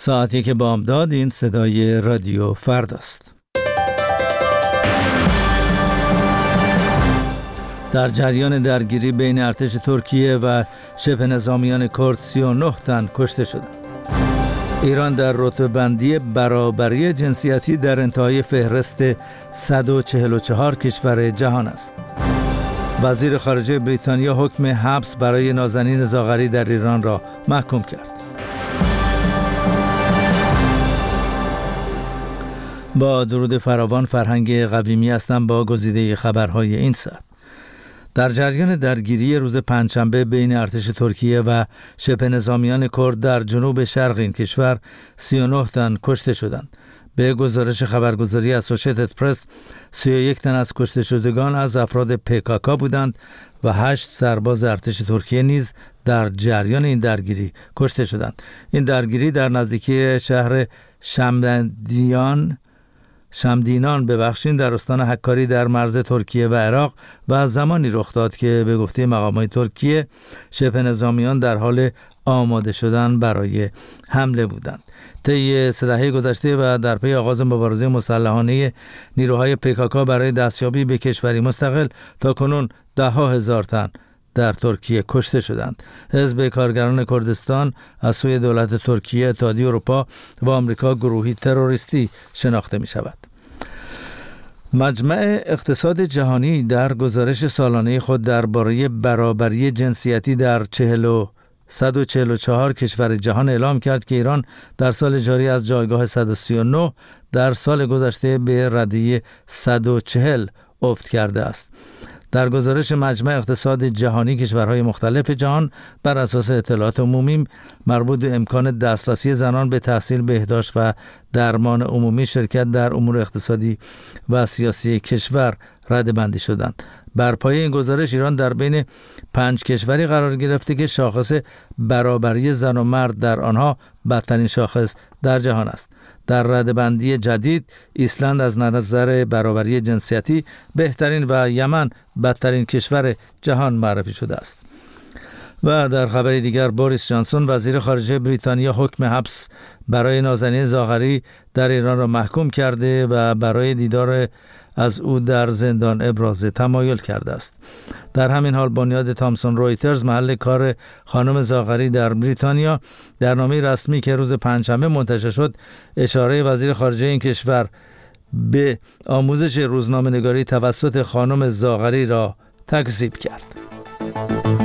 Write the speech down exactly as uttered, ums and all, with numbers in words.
ساعتی که بامداد، این صدای رادیو فردا است. در جریان درگیری بین ارتش ترکیه و شبه نظامیان کرد سی و نه تن کشته شدند. ایران در رتبه‌بندی برابری جنسیتی در انتهای فهرست صد و چهل و چهار کشور جهان است. وزیر خارجه بریتانیا حکم حبس برای نازنین زاغری در ایران را محکوم کرد. با درود فراوان، فرهنگ قویمی هستم با گزیده خبرهای این ساعت. در جریان درگیری روز پنجشنبه بین ارتش ترکیه و شبه نظامیان کرد در جنوب شرق این کشور سی و نه تن کشته شدند. به گزارش خبرگزاری اسوشیتد پرس، سی و یک تن از کشته شدگان از افراد پیکاکا بودند و هشت سرباز ارتش ترکیه نیز در جریان این درگیری کشته شدند. این درگیری در نزدیکی شهر شمدینان شمدینان ببخشین در استان حکاری در مرز ترکیه و عراق و زمانی رخ داد که به گفته مقامات ترکیه شبه نظامیان در حال آماده شدن برای حمله بودند. طی سه دهه گذشته و در پی آغاز مبارزه مسلحانه نیروهای پیکاکا برای دستیابی به کشوری مستقل، تاکنون ده ها هزار تن در ترکیه کشته شدند. حزب کارگران کردستان از سوی دولت ترکیه، اتحادیه اروپا و آمریکا گروهی تروریستی شناخته می شود. مجمع اقتصاد جهانی در گزارش سالانه خود درباره برابری جنسیتی در صد و چهل و چهار کشور جهان اعلام کرد که ایران در سال جاری از جایگاه صد و سی و نه در سال گذشته به رده صد و چهل افت کرده است. در گزارش مجمع اقتصاد جهانی، کشورهای مختلف جهان بر اساس اطلاعات عمومی مربوط به امکان دسترسی زنان به تحصیل، بهداشت و درمان عمومی، شرکت در امور اقتصادی و سیاسی کشور رده‌بندی شدند. بر پایه این گزارش ایران در بین پنج کشوری قرار گرفته که شاخص برابری زن و مرد در آنها بدترین شاخص در جهان است. در رده‌بندی جدید ایسلند از نظر برابری جنسیتی بهترین و یمن بدترین کشور جهان معرفی شده است. و در خبر دیگر، بوریس جانسون وزیر خارجه بریتانیا حکم حبس برای نازنین زاغری در ایران را محکوم کرده و برای دیدار از او در زندان ابراز تمایل کرده است. در همین حال بنیاد تامسون رویترز، محل کار خانم زاغری در بریتانیا، در نامه رسمی که روز پنجشنبه منتشر شد، اشاره وزیر خارجه این کشور به آموزش روزنامه‌نگاری توسط خانم زاغری را تکذیب کرد.